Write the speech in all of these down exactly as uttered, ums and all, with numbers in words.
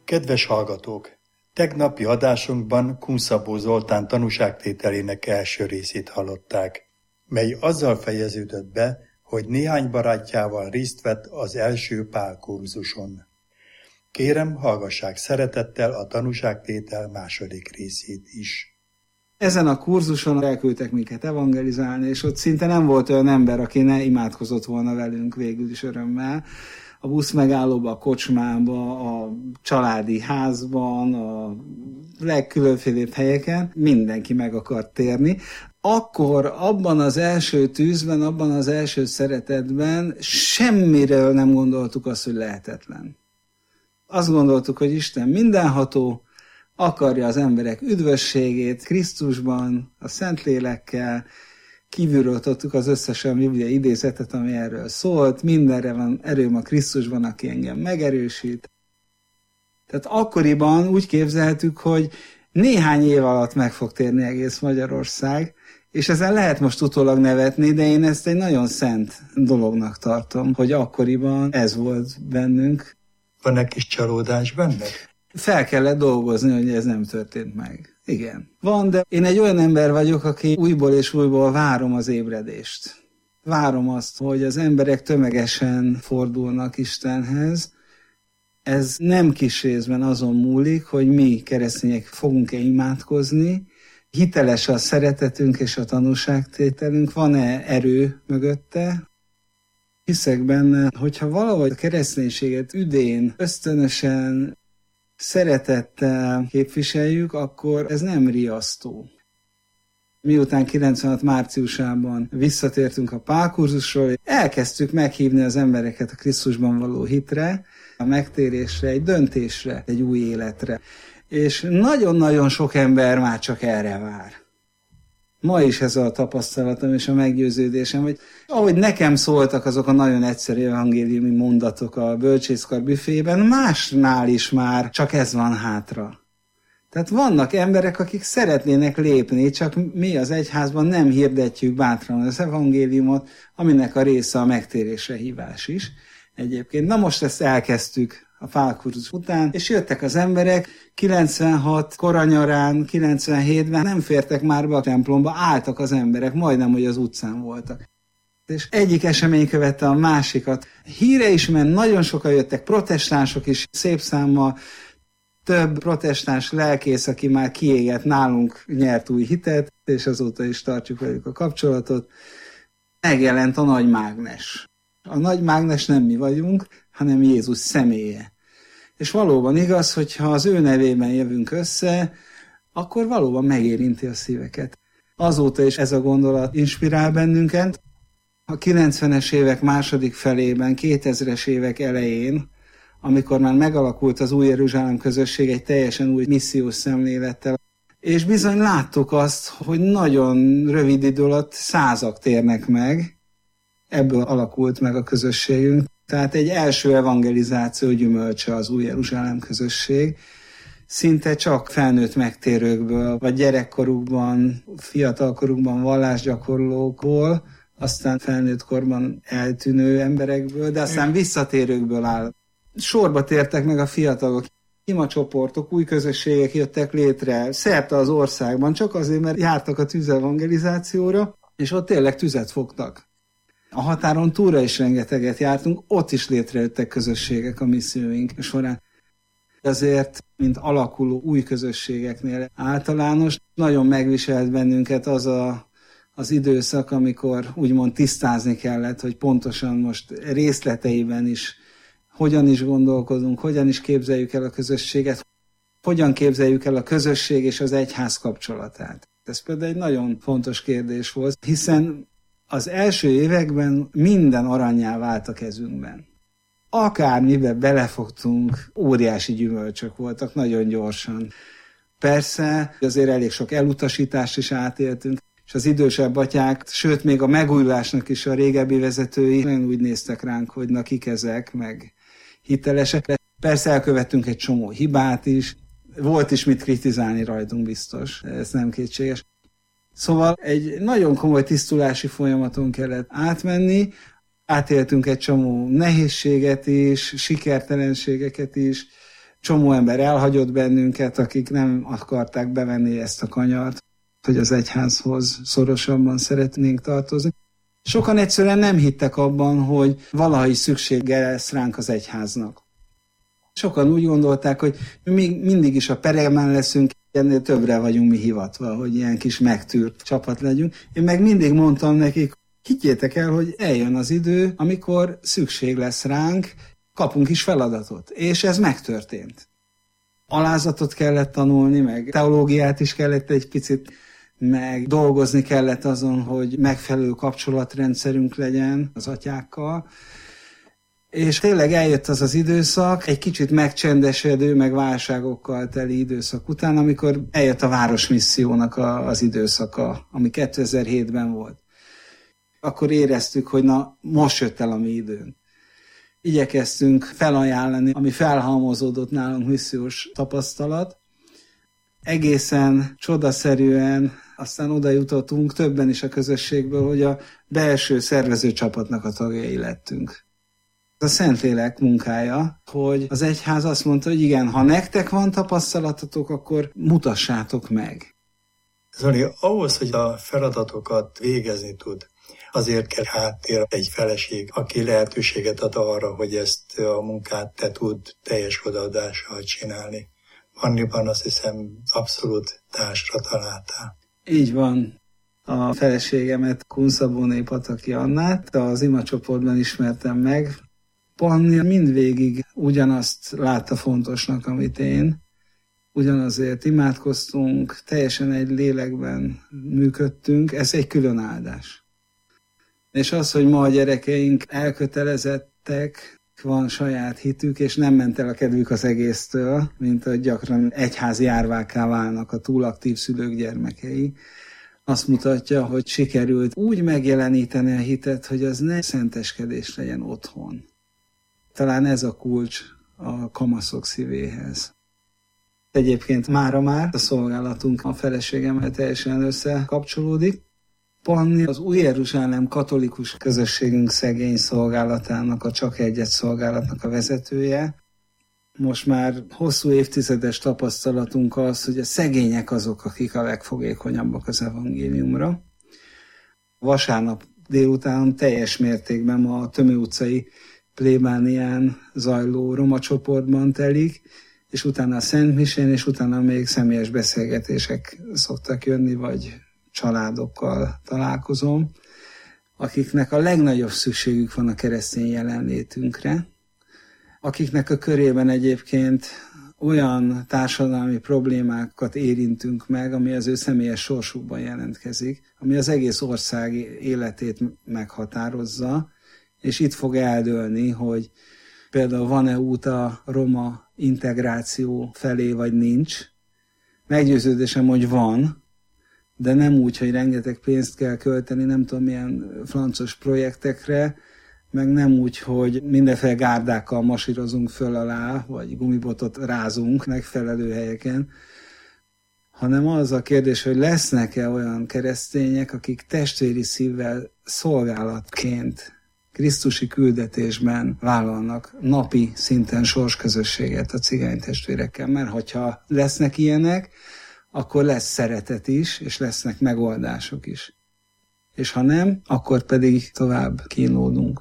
Kedves hallgatók! Tegnapi adásunkban Kunszabó Zoltán tanúságtételének első részét hallották, mely azzal fejeződött be, hogy néhány barátjával részt vett az első Pál kurzuson. Kérem, hallgassák szeretettel a tanúságtétel második részét is. Ezen a kurzuson elküldtek minket evangelizálni, és ott szinte nem volt olyan ember, aki ne imádkozott volna velünk végül is örömmel. A buszmegállóban, a kocsmában, a családi házban, a legkülönfélébb helyeken mindenki meg akart térni. Akkor abban az első tűzben, abban az első szeretetben semmiről nem gondoltuk azt, hogy lehetetlen. Azt gondoltuk, hogy Isten mindenható, akarja az emberek üdvösségét Krisztusban, a Szentlélekkel, kívülről tudtuk az összes olyan Biblia idézetet, ami erről szólt, mindenre van erőm a Krisztusban, aki engem megerősít. Tehát akkoriban úgy képzeltük, hogy néhány év alatt meg fog térni egész Magyarország, és ezen lehet most utólag nevetni, de én ezt egy nagyon szent dolognak tartom, hogy akkoriban ez volt bennünk. Van egy kis csalódás benne? Fel kellett dolgozni, hogy ez nem történt meg. Igen. Van, de én egy olyan ember vagyok, aki újból és újból várom az ébredést. Várom azt, hogy az emberek tömegesen fordulnak Istenhez. Ez nem kis részben azon múlik, hogy mi keresztények fogunk-e imádkozni, hiteles a szeretetünk és a tanúságtételünk, van-e erő mögötte. Hiszek benne, hogyha valahogy a kereszténységet üdén, ösztönösen, szeretettel képviseljük, akkor ez nem riasztó. Miután kilencvenhat márciusában visszatértünk a Pál kurzusról, elkezdtük meghívni az embereket a Krisztusban való hitre, a megtérésre, egy döntésre, egy új életre. És nagyon-nagyon sok ember már csak erre vár. Ma is ez a tapasztalatom és a meggyőződésem, hogy ahogy nekem szóltak azok a nagyon egyszerű evangéliumi mondatok a bölcsészkar büfében, másnál is már csak ez van hátra. Tehát vannak emberek, akik szeretnének lépni, csak mi az egyházban nem hirdetjük bátran az evangéliumot, aminek a része a megtérésre hívás is. Egyébként, na most ezt elkezdtük a Pál kurzus után, és jöttek az emberek, kilencvenhat koranyarán, kilencvenhétben nem fértek már be a templomba, álltak az emberek, majdnem, hogy az utcán voltak. És egyik esemény követte a másikat. Híre is ment, nagyon sokan jöttek, protestánsok is, szép számmal, több protestáns lelkész, aki már kiégett nálunk, nyert új hitet, és azóta is tartjuk velük a kapcsolatot. Megjelent a nagy mágnes. A nagy mágnes nem mi vagyunk, hanem Jézus személye. És valóban igaz, hogyha az ő nevében jövünk össze, akkor valóban megérinti a szíveket. Azóta is ez a gondolat inspirál bennünket. A kilencvenes évek második felében, kétezres évek elején, amikor már megalakult az Új Jeruzsálem közösség egy teljesen új missziós szemlélettel, és bizony láttuk azt, hogy nagyon rövid idő alatt százak térnek meg, ebből alakult meg a közösségünk. Tehát egy első evangelizáció gyümölcse az Új Jeruzsálem közösség. Szinte csak felnőtt megtérőkből, vagy gyerekkorukban, fiatalkorukban vallásgyakorlókból, aztán felnőtt korban eltűnő emberekből, de aztán visszatérőkből áll. Sorba tértek meg a fiatalok. Imacsoportok, új közösségek jöttek létre szerte az országban, csak azért, mert jártak a tűzevangelizációra, és ott tényleg tüzet fogtak. A határon túlra is rengeteget jártunk, ott is létrejöttek közösségek a misszióink során. Azért, mint alakuló új közösségeknél általános, nagyon megviselt bennünket az a, az időszak, amikor úgymond tisztázni kellett, hogy pontosan most részleteiben is hogyan is gondolkodunk, hogyan is képzeljük el a közösséget, hogyan képzeljük el a közösség és az egyház kapcsolatát. Ez például egy nagyon fontos kérdés volt, hiszen az első években minden arannyá vált a kezünkben. Akármiben belefogtunk, óriási gyümölcsök voltak, nagyon gyorsan. Persze, azért elég sok elutasítást is átéltünk, és az idősebb atyák, sőt még a megújulásnak is a régebbi vezetői nagyon úgy néztek ránk, hogy na kik ezek, meg hitelesek. Persze elkövettünk egy csomó hibát is, volt is mit kritizálni rajtunk biztos, ez nem kétséges. Szóval egy nagyon komoly tisztulási folyamaton kellett átmenni, átéltünk egy csomó nehézséget is, sikertelenségeket is, Csomó ember elhagyott bennünket, akik nem akarták bevenni ezt a kanyart, hogy az egyházhoz szorosabban szeretnénk tartozni. Sokan egyszerűen nem hittek abban, hogy valaha is szüksége lesz ránk az egyháznak. Sokan úgy gondolták, hogy mi mindig is a peremben leszünk, ennél többre vagyunk mi hivatva, hogy ilyen kis megtűrt csapat legyünk. Én meg mindig mondtam nekik, higgyétek el, hogy eljön az idő, amikor szükség lesz ránk, kapunk is feladatot. És ez megtörtént. Alázatot kellett tanulni, meg teológiát is kellett egy picit, meg dolgozni kellett azon, hogy megfelelő kapcsolatrendszerünk legyen az atyákkal. És tényleg eljött az az időszak, egy kicsit megcsendesedő, meg válságokkal teli időszak után, amikor eljött a városmissziónak a, az időszaka, ami kétezer-hétben volt. Akkor éreztük, hogy na, most jött el a mi időnk. Igyekeztünk felajánlani, ami felhalmozódott nálunk missziós tapasztalat. Egészen csodaszerűen aztán oda jutottunk többen is a közösségből, hogy a belső szervező csapatnak a tagjai lettünk. A Szentlélek munkája, hogy az egyház azt mondta, hogy igen, ha nektek van tapasztalatotok, akkor mutassátok meg. Zoli, ahhoz, hogy a feladatokat végezni tud, azért kell háttér egy feleség, aki lehetőséget ad arra, hogy ezt a munkát te tud teljes odaadással csinálni. Anniban azt hiszem abszolút társra találtál. Így van. A feleségemet, Kunszabóné Pataki Annát az imacsoportban ismertem meg. Panni mindvégig ugyanazt látta fontosnak, amit én. Ugyanazért imádkoztunk, teljesen egy lélekben működtünk, ez egy külön áldás. És az, hogy ma a gyerekeink elkötelezettek, van saját hitük, és nem ment el a kedvük az egésztől, mint hogy gyakran egyházi árvákká válnak a túlaktív szülők gyermekei, azt mutatja, hogy sikerült úgy megjeleníteni a hitet, hogy az ne szenteskedés legyen otthon. Talán ez a kulcs a kamaszok szívéhez. Egyébként mára már a szolgálatunk a feleségemmel teljesen összekapcsolódik. Panni az Új Jeruzsálem katolikus közösségünk szegény szolgálatának, a Csak Egyet szolgálatnak a vezetője. Most már hosszú évtizedes tapasztalatunk az, hogy a szegények azok, akik a legfogékonyabbak az evangéliumra. Vasárnap délután teljes mértékben ma a Tömő utcai plébánián zajló roma csoportban telik, és utána a Szentmisén, és utána még személyes beszélgetések szoktak jönni, vagy családokkal találkozom, akiknek a legnagyobb szükségük van a keresztény jelenlétünkre, akiknek a körében egyébként olyan társadalmi problémákat érintünk meg, ami az ő személyes sorsukban jelentkezik, ami az egész ország életét meghatározza, és itt fog eldőlni, hogy például van-e út a roma integráció felé, vagy nincs. Meggyőződésem, hogy van, de nem úgy, hogy rengeteg pénzt kell költeni, nem tudom milyen francos projektekre, meg nem úgy, hogy mindenféle gárdákkal masírozunk föl alá, vagy gumibotot rázunk megfelelő helyeken, hanem az a kérdés, hogy lesznek-e olyan keresztények, akik testvéri szívvel szolgálatként, krisztusi küldetésben vállalnak napi szinten sorsközösséget a cigány testvérekkel, mert hogyha lesznek ilyenek, akkor lesz szeretet is, és lesznek megoldások is. És ha nem, akkor pedig tovább kínlódunk.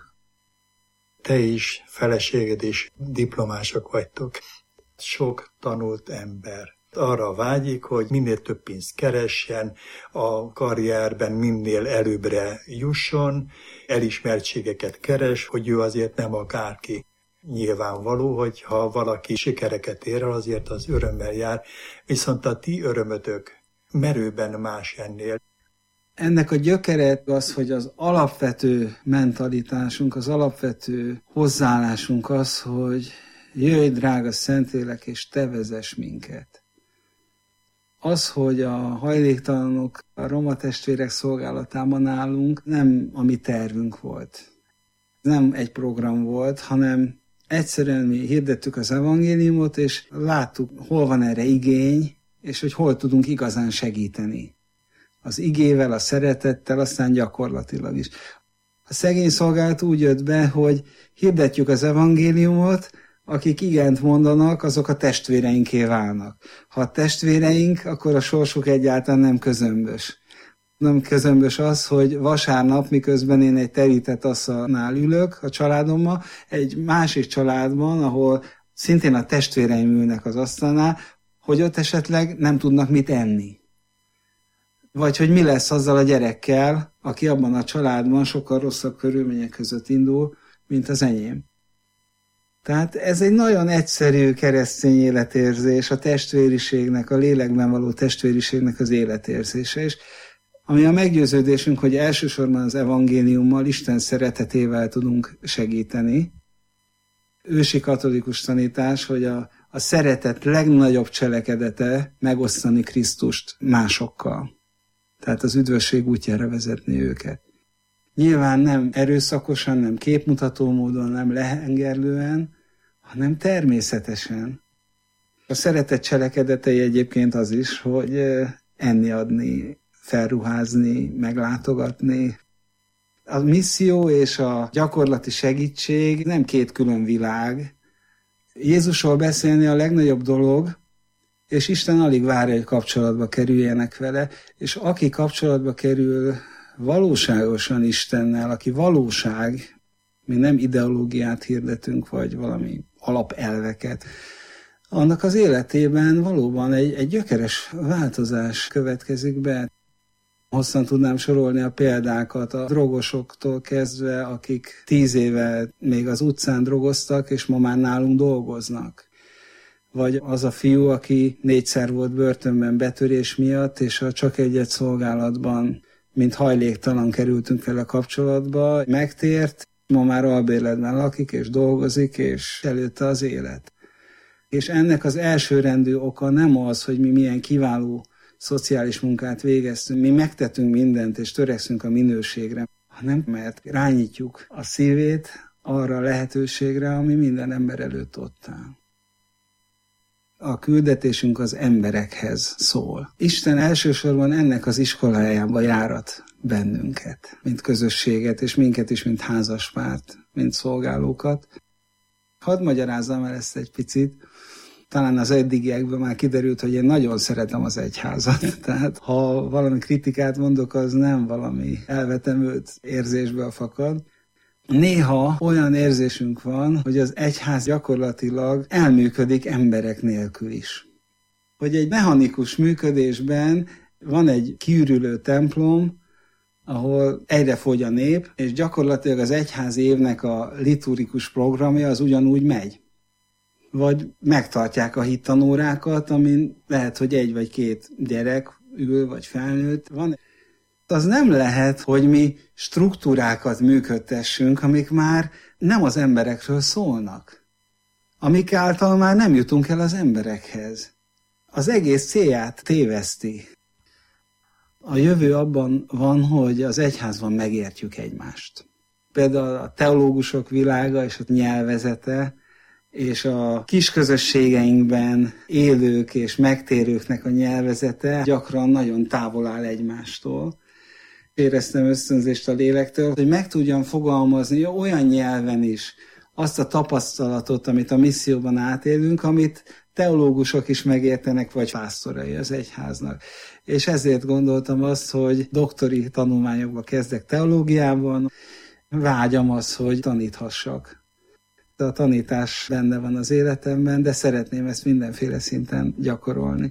Te is, feleséged is diplomások vagytok. Sok tanult ember arra vágyik, hogy minél több pénzt keressen, a karrierben minél előbbre jusson, elismertségeket keres, hogy ő azért nem akárki. Nyilvánvaló, hogy ha valaki sikereket ér el, azért az örömmel jár, viszont a ti örömötök merőben más ennél. Ennek a gyökere az, hogy az alapvető mentalitásunk, az alapvető hozzáállásunk az, hogy jöjj, drága Szentlélek, és te vezess minket. Az, hogy a hajléktalanok, a roma testvérek szolgálatában állunk, nem a mi tervünk volt. Nem egy program volt, hanem egyszerűen mi hirdettük az evangéliumot, és láttuk, hol van erre igény, és hogy hol tudunk igazán segíteni. Az igével, a szeretettel, aztán gyakorlatilag is. A szegény szolgálat úgy jött be, hogy hirdetjük az evangéliumot, akik igent mondanak, azok a testvéreinké válnak. Ha a testvéreink, akkor a sorsuk egyáltalán nem közömbös. Nem közömbös az, hogy vasárnap, miközben én egy terített asztalnál ülök a családommal, egy másik családban, ahol szintén a testvéreim ülnek az asztalnál, hogy ott esetleg nem tudnak mit enni. Vagy hogy mi lesz azzal a gyerekkel, aki abban a családban sokkal rosszabb körülmények között indul, mint az enyém. Tehát ez egy nagyon egyszerű keresztény életérzés, a testvériségnek, a lélekben való testvériségnek az életérzése. És ami a meggyőződésünk, hogy elsősorban az evangéliummal, Isten szeretetével tudunk segíteni. Ősi katolikus tanítás, hogy a, a szeretet legnagyobb cselekedete megosztani Krisztust másokkal. Tehát az üdvösség útjára vezetni őket. Nyilván nem erőszakosan, nem képmutató módon, nem lehengerlően, hanem természetesen. A szeretet cselekedetei egyébként az is, hogy enni adni, felruházni, meglátogatni. A misszió és a gyakorlati segítség nem két külön világ. Jézusról beszélni a legnagyobb dolog, és Isten alig várja, hogy kapcsolatba kerüljenek vele, és aki kapcsolatba kerül valóságosan Istennel, aki valóság, mi nem ideológiát hirdetünk, vagy valami alapelveket, annak az életében valóban egy, egy gyökeres változás következik be. Hosszan tudnám sorolni a példákat a drogosoktól kezdve, akik tíz éve még az utcán drogoztak, és ma már nálunk dolgoznak. Vagy az a fiú, aki négyszer volt börtönben betörés miatt, és a Csak Egyet szolgálatban, mint hajléktalan kerültünk vele kapcsolatba, megtért, ma már albérletben lakik, és dolgozik, és előtte az élet. És ennek az elsőrendű oka nem az, hogy mi milyen kiváló szociális munkát végeztünk, mi megtettünk mindent, és törekszünk a minőségre, hanem mert rányítjuk a szívét arra a lehetőségre, ami minden ember előtt ott áll. A küldetésünk az emberekhez szól. Isten elsősorban ennek az iskolájába járat bennünket, mint közösséget, és minket is, mint házaspárt, mint szolgálókat. Hadd magyarázzam el ezt egy picit. Talán az eddigiekből már kiderült, hogy én nagyon szeretem az egyházat. Tehát ha valami kritikát mondok, az nem valami elvetemült érzésből fakad. Néha olyan érzésünk van, hogy az egyház gyakorlatilag elműködik emberek nélkül is. Hogy egy mechanikus működésben van egy kiürülő templom, ahol egyre fogy a nép, és gyakorlatilag az egyházi évnek a liturgikus programja az ugyanúgy megy. Vagy megtartják a hittanórákat, amin lehet, hogy egy vagy két gyerek ül, vagy felnőtt van. Az nem lehet, hogy mi struktúrákat működtessünk, amik már nem az emberekről szólnak. Amik által már nem jutunk el az emberekhez. Az egész célját téveszti. A jövő abban van, hogy az egyházban megértjük egymást. Például a teológusok világa és a nyelvezete, és a kis közösségeinkben élők és megtérőknek a nyelvezete gyakran nagyon távol áll egymástól. Éreztem ösztönzést a lélektől, hogy meg tudjam fogalmazni olyan nyelven is azt a tapasztalatot, amit a misszióban átélünk, amit teológusok is megértenek, vagy pásztorai az egyháznak. És ezért gondoltam azt, hogy doktori tanulmányokba kezdek teológiában, vágyam az, hogy taníthassak. A tanítás benne van az életemben, de szeretném ezt mindenféle szinten gyakorolni.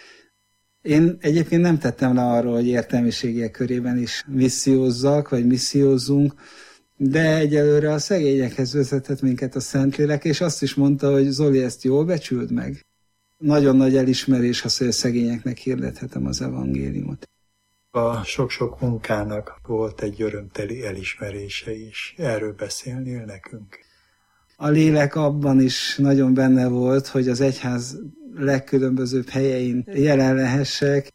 Én egyébként nem tettem le arról, hogy értelmiségiek körében is missziózzak, vagy missziózzunk, de egyelőre a szegényekhez vezetett minket a Szentlélek, és azt is mondta, hogy Zoli, ezt jól becsüld meg. Nagyon nagy elismerés az, hogy a szegényeknek hirdethetem az evangéliumot. A sok-sok munkának volt egy örömteli elismerése is. Erről beszélnél nekünk? A lélek abban is nagyon benne volt, hogy az egyház legkülönbözőbb helyein jelen lehessek.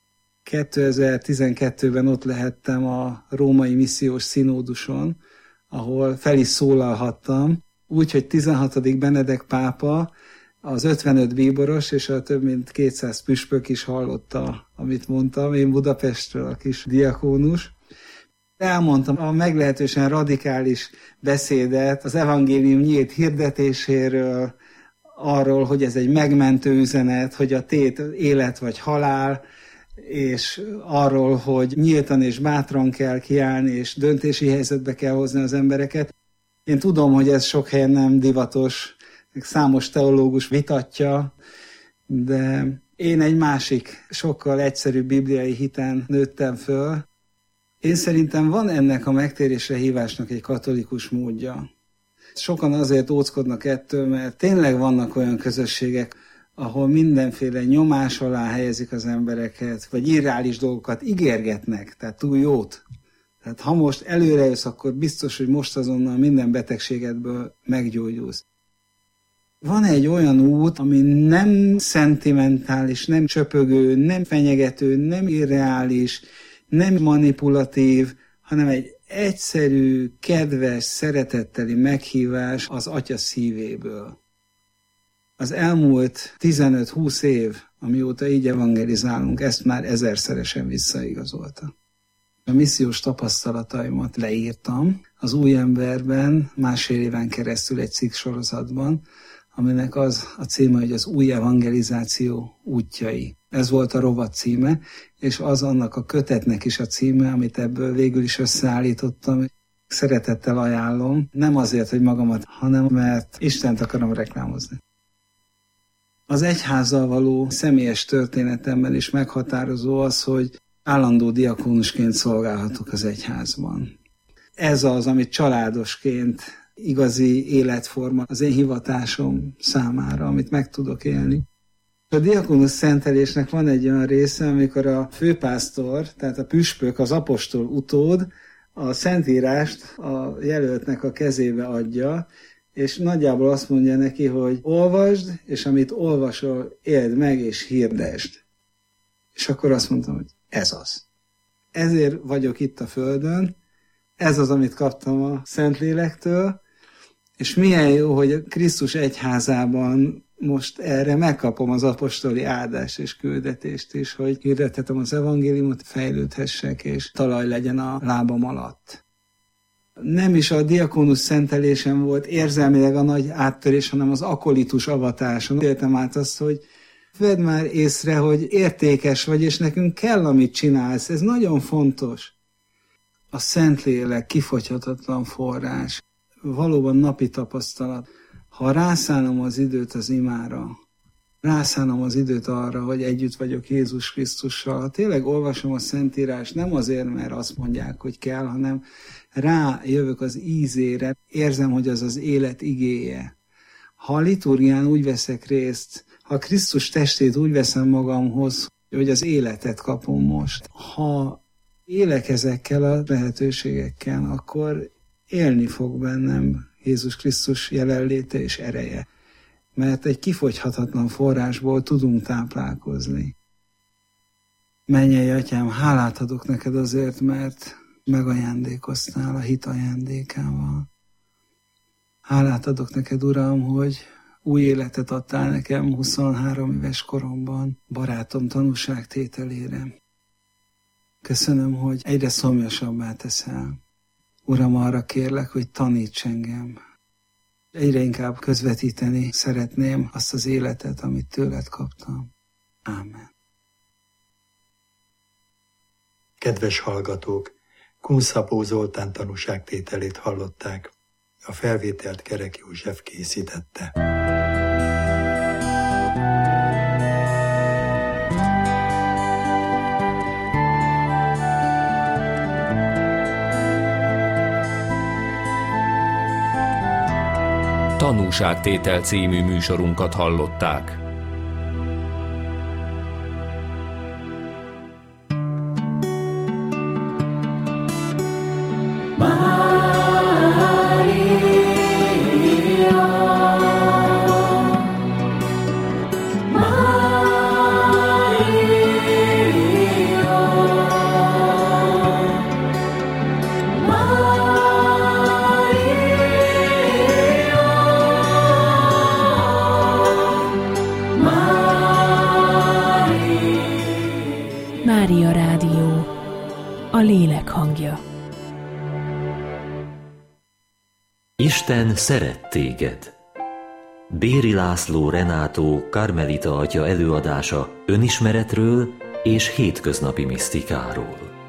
kétezer-tizenkettőben ott lehettem a római missziós színóduson, ahol fel is szólalhattam, úgyhogy tizenhatodik Benedek pápa, az ötvenöt bíboros és a több mint kétszáz püspök is hallotta, amit mondtam, én Budapestről, a kis diakónus. Elmondtam a meglehetősen radikális beszédet az evangélium nyílt hirdetéséről, arról, hogy ez egy megmentő üzenet, hogy a tét élet vagy halál, és arról, hogy nyíltan és bátran kell kiállni, és döntési helyzetbe kell hozni az embereket. Én tudom, hogy ez sok helyen nem divatos, számos teológus vitatja, de én egy másik, sokkal egyszerűbb bibliai hiten nőttem föl. Én szerintem van ennek a megtérésre hívásnak egy katolikus módja. Sokan azért óckodnak ettől, mert tényleg vannak olyan közösségek, ahol mindenféle nyomás alá helyezik az embereket, vagy irreális dolgokat ígérgetnek, tehát túl jót. Tehát ha most előre jössz, akkor biztos, hogy most azonnal minden betegségedből meggyógyulsz. Van egy olyan út, ami nem szentimentális, nem csöpögő, nem fenyegető, nem irreális, nem manipulatív, hanem egy egyszerű, kedves, szeretetteli meghívás az Atya szívéből. Az elmúlt tizenöt-húsz év, amióta így evangelizálunk, ezt már ezerszeresen visszaigazolta. A missziós tapasztalataimat leírtam az Új Emberben másfél éven keresztül egy cikk sorozatban, aminek az a címe, hogy az új evangelizáció útjai. Ez volt a rovat címe, és az annak a kötetnek is a címe, amit ebből végül is összeállítottam. Szeretettel ajánlom, nem azért, hogy magamat, hanem mert Istent akarom reklámozni. Az egyházzal való személyes történetemmel is meghatározó az, hogy állandó diakónusként szolgálhatok az egyházban. Ez az, amit családosként igazi életforma az én hivatásom számára, amit meg tudok élni. A diakónus szentelésnek van egy olyan része, amikor a főpásztor, tehát a püspök, az apostol utód a szentírást a jelöltnek a kezébe adja, és nagyjából azt mondja neki, hogy olvasd, és amit olvasol, éld meg és hirdesd. És akkor azt mondtam, hogy ez az. Ezért vagyok itt a földön, ez az, amit kaptam a Szentlélektől, és milyen jó, hogy a Krisztus egyházában most erre megkapom az apostoli áldást és küldetést is, hogy hirdethetem az evangéliumot, fejlődhessek, és talaj legyen a lábam alatt. Nem is a diakónus szentelésem volt érzelmileg a nagy áttörés, hanem az akolitus avatáson. Éltem át azt, hogy vedd már észre, hogy értékes vagy, és nekünk kell, amit csinálsz. Ez nagyon fontos. A Szentlélek kifogyhatatlan forrás, valóban napi tapasztalat. Ha rászánom az időt az imára, rászánom az időt arra, hogy együtt vagyok Jézus Krisztussal, ha tényleg olvasom a Szentírást, nem azért, mert azt mondják, hogy kell, hanem rájövök az ízére, érzem, hogy az az élet igéje. Ha a liturgián úgy veszek részt, ha Krisztus testét úgy veszem magamhoz, hogy az életet kapom most, ha élek ezekkel a lehetőségekkel, akkor élni fog bennem Jézus Krisztus jelenléte és ereje. Mert egy kifogyhatatlan forrásból tudunk táplálkozni. Mennyei Atyám, hálát adok neked azért, mert megajándékoztál a hit ajándékával. Hálát adok neked, Uram, hogy új életet adtál nekem huszonhárom éves koromban, barátom tanúságtételére. Köszönöm, hogy egyre szomjasabbá teszel. Uram, arra kérlek, hogy taníts engem. Egyre inkább közvetíteni szeretném azt az életet, amit tőled kaptam. Ámen. Kedves hallgatók, Kunszabó Zoltán tanúságtételét hallották. A felvételt Kerek József készítette. Tanúságtétel című műsorunkat hallották. Mária Rádió, a lélek hangja. Isten szeret téged. Béri László Renátó karmelita atya előadása önismeretről és hétköznapi misztikáról.